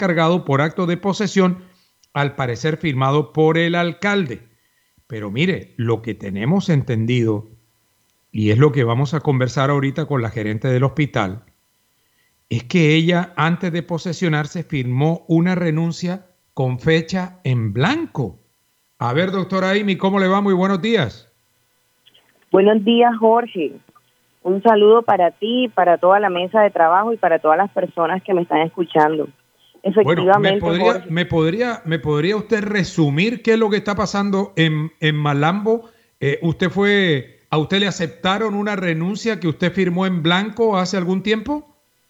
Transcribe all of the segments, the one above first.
descargado por acto de posesión, al parecer firmado por el alcalde. Pero mire, lo que tenemos entendido, y es lo que vamos a conversar ahorita con la gerente del hospital, es que ella, antes de posesionarse, firmó una renuncia con fecha en blanco. A ver, doctora Amy, ¿cómo le va? Muy buenos días. Buenos días, Jorge. Un saludo para ti, para toda la mesa de trabajo y para todas las personas que me están escuchando. Efectivamente, bueno, ¿me podría usted resumir qué es lo que está pasando en Malambo? ¿A usted le aceptaron una renuncia que usted firmó en blanco hace algún tiempo?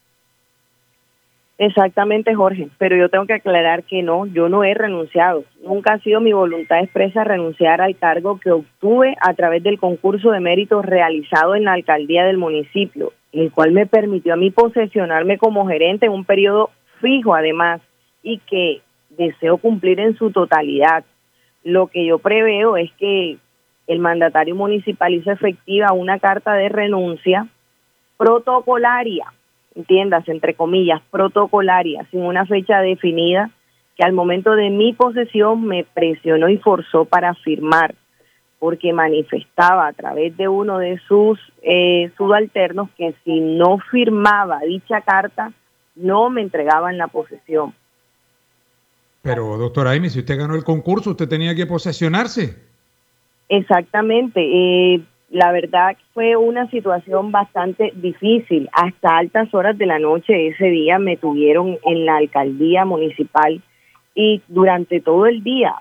Exactamente, Jorge, pero yo tengo que aclarar que no, yo no he renunciado. Nunca ha sido mi voluntad expresa renunciar al cargo que obtuve a través del concurso de méritos realizado en la alcaldía del municipio, el cual me permitió a mí posesionarme como gerente en un periodo fijo, además, y que deseo cumplir en su totalidad. Lo que yo preveo es que el mandatario municipal hizo efectiva una carta de renuncia protocolaria, entiendas, entre comillas, protocolaria, sin una fecha definida, que al momento de mi posesión me presionó y forzó para firmar, porque manifestaba a través de uno de sus subalternos que si no firmaba dicha carta, no me entregaban la posesión. Pero, doctora Amy, si usted ganó el concurso, usted tenía que posesionarse. Exactamente. La verdad fue una situación bastante difícil. Hasta altas horas de la noche ese día me tuvieron en la alcaldía municipal y durante todo el día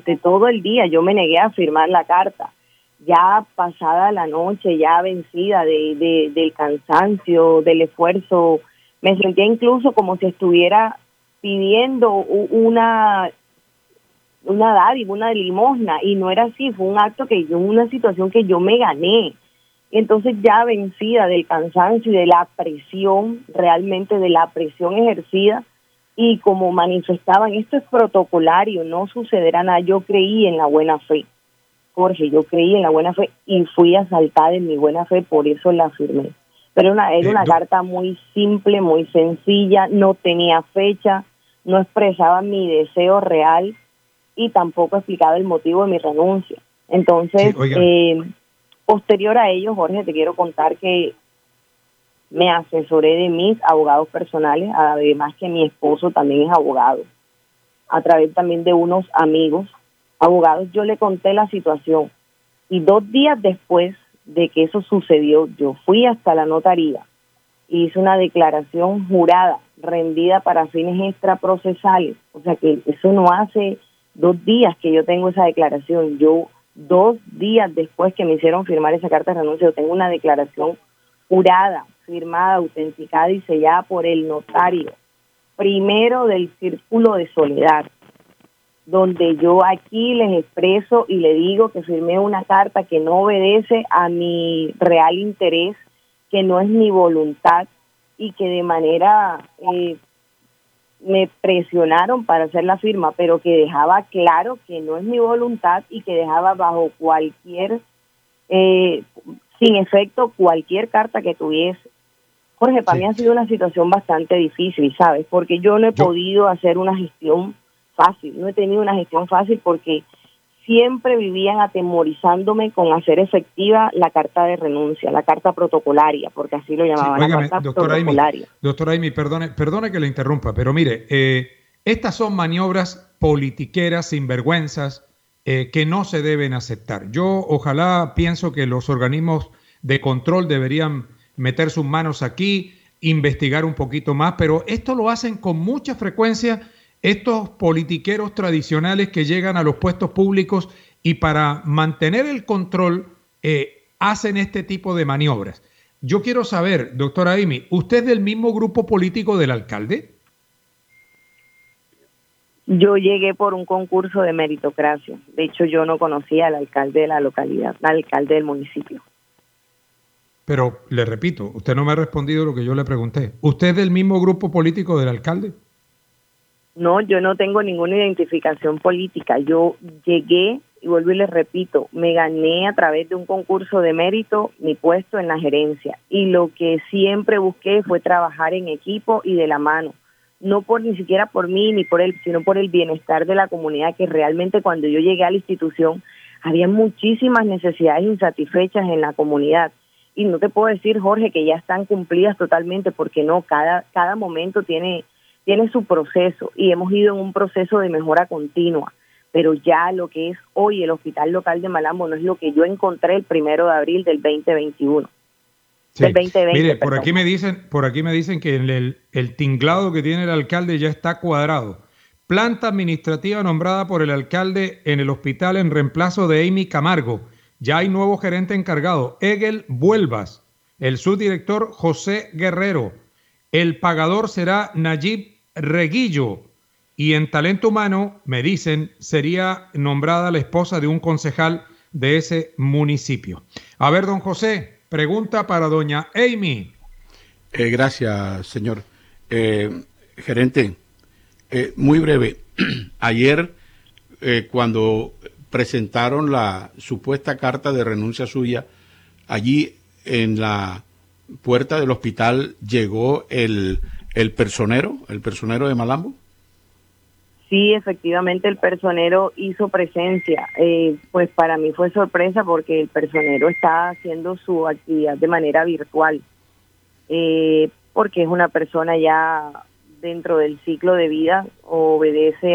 yo me negué a firmar la carta. Ya pasada la noche, ya vencida del cansancio, del esfuerzo, me sentía incluso como si estuviera pidiendo una dádiva, una limosna, y no era así, fue una situación que yo me gané. Entonces ya vencida del cansancio y de la presión, realmente de la presión ejercida, y como manifestaban, esto es protocolario, no sucederá nada, yo creí en la buena fe, Jorge, yo creí en la buena fe y fui asaltada en mi buena fe, por eso la firmé. Pero era una carta muy simple, muy sencilla, no tenía fecha, no expresaba mi deseo real y tampoco explicaba el motivo de mi renuncia. Entonces, posterior a ello, Jorge, te quiero contar que me asesoré de mis abogados personales, además que mi esposo también es abogado, a través también de unos amigos abogados. Yo le conté la situación y 2 días después de que eso sucedió, yo fui hasta la notaría y hice una declaración jurada, rendida para fines extraprocesales. O sea que eso no hace 2 días que yo tengo esa declaración. Yo 2 días después que me hicieron firmar esa carta de renuncia, yo tengo una declaración jurada, firmada, autenticada y sellada por el notario primero del Círculo de Soledad, donde yo aquí les expreso y le digo que firmé una carta que no obedece a mi real interés, que no es mi voluntad y que de manera me presionaron para hacer la firma, pero que dejaba claro que no es mi voluntad y que dejaba bajo cualquier, sin efecto, cualquier carta que tuviese. Jorge, para mí ha sido una situación bastante difícil, ¿sabes? Porque yo no he podido hacer una gestión fácil, no he tenido una gestión fácil porque siempre vivían atemorizándome con hacer efectiva la carta de renuncia, la carta protocolaria, porque así lo llamaban, la carta protocolaria. Doctora Amy, perdone que le interrumpa, pero mire, estas son maniobras politiqueras, sinvergüenzas, que no se deben aceptar. Yo pienso que los organismos de control deberían meter sus manos aquí, investigar un poquito más, pero esto lo hacen con mucha frecuencia estos politiqueros tradicionales que llegan a los puestos públicos y para mantener el control hacen este tipo de maniobras. Yo quiero saber, doctora Amy, ¿usted es del mismo grupo político del alcalde? Yo llegué por un concurso de meritocracia. De hecho, yo no conocía al alcalde de la localidad, al alcalde del municipio. Pero le repito, usted no me ha respondido lo que yo le pregunté. ¿Usted es del mismo grupo político del alcalde? No, yo no tengo ninguna identificación política. Yo llegué, y vuelvo y les repito, me gané a través de un concurso de mérito mi puesto en la gerencia. Y lo que siempre busqué fue trabajar en equipo y de la mano. no por ni siquiera por mí ni por él, sino por el bienestar de la comunidad, que realmente cuando yo llegué a la institución había muchísimas necesidades insatisfechas en la comunidad. Y no te puedo decir, Jorge, que ya están cumplidas totalmente, porque no, cada momento tiene su proceso y hemos ido en un proceso de mejora continua. Pero ya lo que es hoy el Hospital Local de Malambo no es lo que yo encontré el 1 de abril del 2021. Sí. Del 2020, Mire, perdón. por aquí me dicen que el tinglado que tiene el alcalde ya está cuadrado. Planta administrativa nombrada por el alcalde en el hospital en reemplazo de Amy Camargo. Ya hay nuevo gerente encargado, Egel Vuelvas. El subdirector, José Guerrero. El pagador será Nayib Reguillo. Y en talento humano, me dicen, sería nombrada la esposa de un concejal de ese municipio. A ver, don José, pregunta para doña Amy. Gracias, señor. Gerente, muy breve. Ayer, cuando presentaron la supuesta carta de renuncia suya, allí en la puerta del hospital llegó el personero de Malambo. Sí, efectivamente el personero hizo presencia. Pues para mí fue sorpresa porque el personero está haciendo su actividad de manera virtual, porque es una persona ya dentro del ciclo de vida, obedece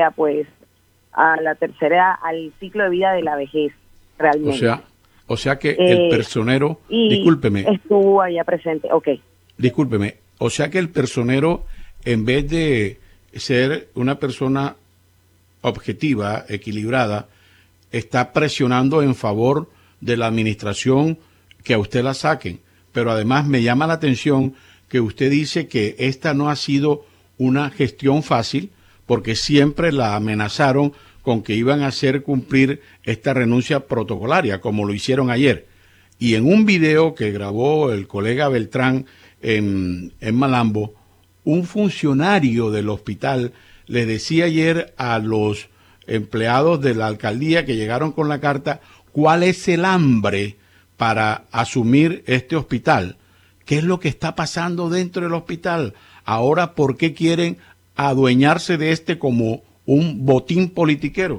al ciclo de vida de la vejez, realmente. O sea que el personero, discúlpeme. Estuvo allá presente, ok. Discúlpeme, o sea que el personero, en vez de ser una persona objetiva, equilibrada, está presionando en favor de la administración que a usted la saquen. Pero además me llama la atención que usted dice que esta no ha sido una gestión fácil, porque siempre la amenazaron con que iban a hacer cumplir esta renuncia protocolaria, como lo hicieron ayer. Y en un video que grabó el colega Beltrán en Malambo, un funcionario del hospital le decía ayer a los empleados de la alcaldía que llegaron con la carta cuál es el hambre para asumir este hospital. ¿Qué es lo que está pasando dentro del hospital? Ahora, ¿por qué quieren adueñarse de este como un botín politiquero?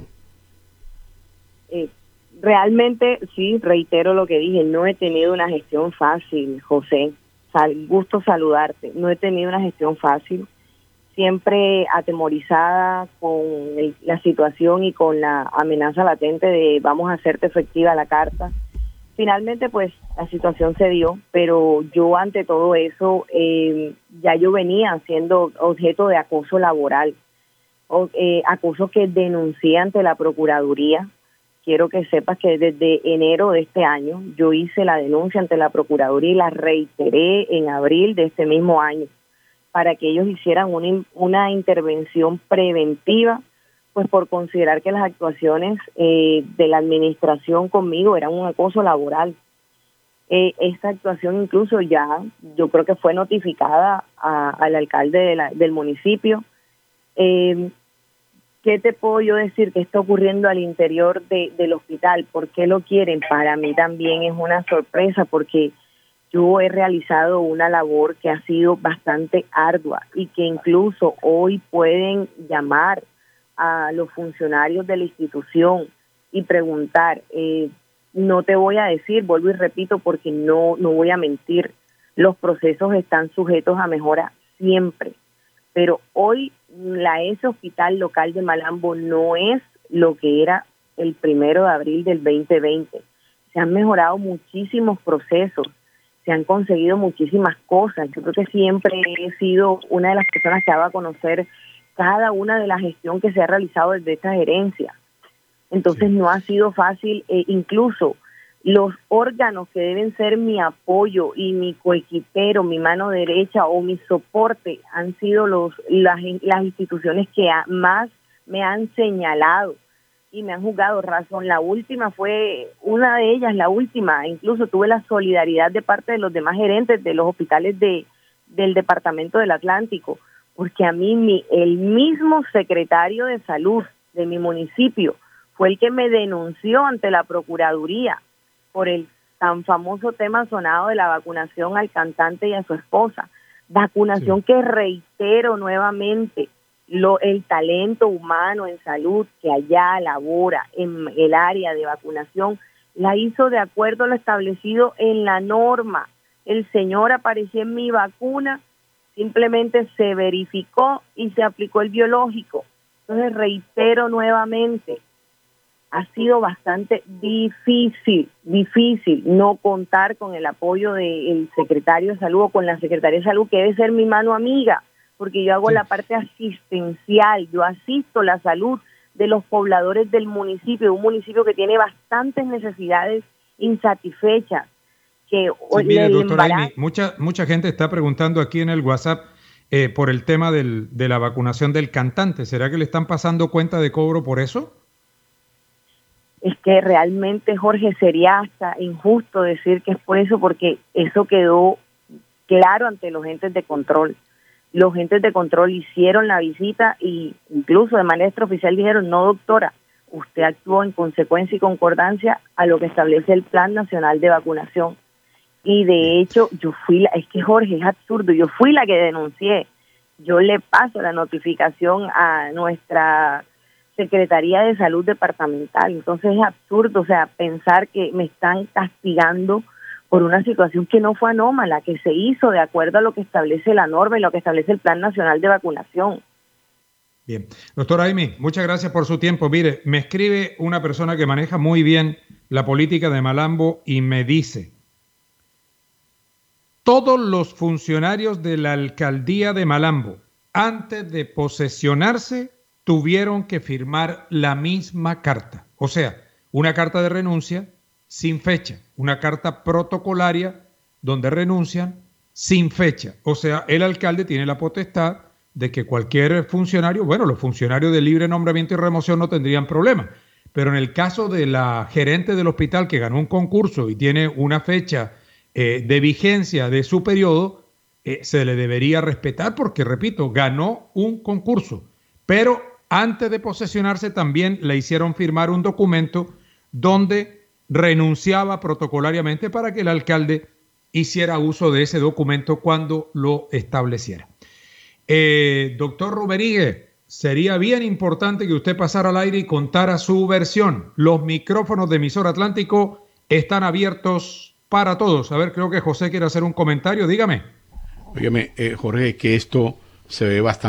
Realmente, sí, reitero lo que dije, no he tenido una gestión fácil, José. Gusto saludarte. No he tenido una gestión fácil. Siempre atemorizada con la situación y con la amenaza latente de vamos a hacerte efectiva la carta. Finalmente, pues, la situación se dio, pero yo ante todo eso, ya yo venía siendo objeto de acoso laboral, acoso que denuncié ante la Procuraduría. Quiero que sepas que desde enero de este año yo hice la denuncia ante la Procuraduría y la reiteré en abril de este mismo año, para que ellos hicieran una intervención preventiva, pues por considerar que las actuaciones de la administración conmigo eran un acoso laboral. Esta actuación incluso ya, yo creo que fue notificada al alcalde del municipio. ¿Qué te puedo yo decir que está ocurriendo al interior del hospital? ¿Por qué lo quieren? Para mí también es una sorpresa, porque yo he realizado una labor que ha sido bastante ardua y que incluso hoy pueden llamar a los funcionarios de la institución y preguntar. No te voy a decir, vuelvo y repito, porque no voy a mentir, los procesos están sujetos a mejora siempre, pero hoy ese Hospital Local de Malambo no es lo que era el 1 de abril del 2020. Se han mejorado muchísimos procesos, se han conseguido muchísimas cosas. Yo creo que siempre he sido una de las personas que ha dado a conocer cada una de las gestiones que se ha realizado desde esta gerencia. Entonces no ha sido fácil, incluso los órganos que deben ser mi apoyo y mi coequipero, mi mano derecha o mi soporte, han sido las instituciones que más me han señalado y me han juzgado razón. La última fue una de ellas, incluso tuve la solidaridad de parte de los demás gerentes de los hospitales del Departamento del Atlántico, porque a mí el mismo secretario de salud de mi municipio fue el que me denunció ante la Procuraduría por el tan famoso tema sonado de la vacunación al cantante y a su esposa. Vacunación que reitero nuevamente, el talento humano en salud que allá labora en el área de vacunación, la hizo de acuerdo a lo establecido en la norma. El señor apareció en mi vacuna, simplemente se verificó y se aplicó el biológico. Entonces reitero nuevamente, ha sido bastante difícil no contar con el apoyo del secretario de salud o con la secretaria de salud, que debe ser mi mano amiga, porque yo hago la parte asistencial, yo asisto la salud de los pobladores del municipio, un municipio que tiene bastantes necesidades insatisfechas. Que mire, doctora Amy, mucha gente está preguntando aquí en el WhatsApp por el tema de la vacunación del cantante. ¿Será que le están pasando cuenta de cobro por eso? Es que realmente, Jorge, sería hasta injusto decir que es por eso, porque eso quedó claro ante los entes de control. Los entes de control hicieron la visita y incluso de manera extraoficial dijeron, no doctora, usted actuó en consecuencia y concordancia a lo que establece el Plan Nacional de Vacunación. Y de hecho, es que Jorge, es absurdo, yo fui la que denuncié. Yo le paso la notificación a nuestra Secretaría de Salud Departamental. Entonces es absurdo, o sea, pensar que me están castigando por una situación que no fue anómala, que se hizo de acuerdo a lo que establece la norma y lo que establece el Plan Nacional de Vacunación. Bien. Doctora Amy, muchas gracias por su tiempo. Mire, me escribe una persona que maneja muy bien la política de Malambo y me dice: todos los funcionarios de la alcaldía de Malambo, antes de posesionarse, tuvieron que firmar la misma carta. O sea, una carta de renuncia sin fecha, una carta protocolaria donde renuncian sin fecha. O sea, el alcalde tiene la potestad de que cualquier funcionario, bueno, los funcionarios de libre nombramiento y remoción no tendrían problema, pero en el caso de la gerente del hospital que ganó un concurso y tiene una fecha de vigencia de su periodo, se le debería respetar porque, repito, ganó un concurso, pero antes de posesionarse también le hicieron firmar un documento donde renunciaba protocolariamente para que el alcalde hiciera uso de ese documento cuando lo estableciera. Doctor Ruberíguez, sería bien importante que usted pasara al aire y contara su versión. Los micrófonos de Emisora Atlántico están abiertos para todos. A ver, creo que José quiere hacer un comentario. Dígame. Óigame, Jorge, que esto se ve bastante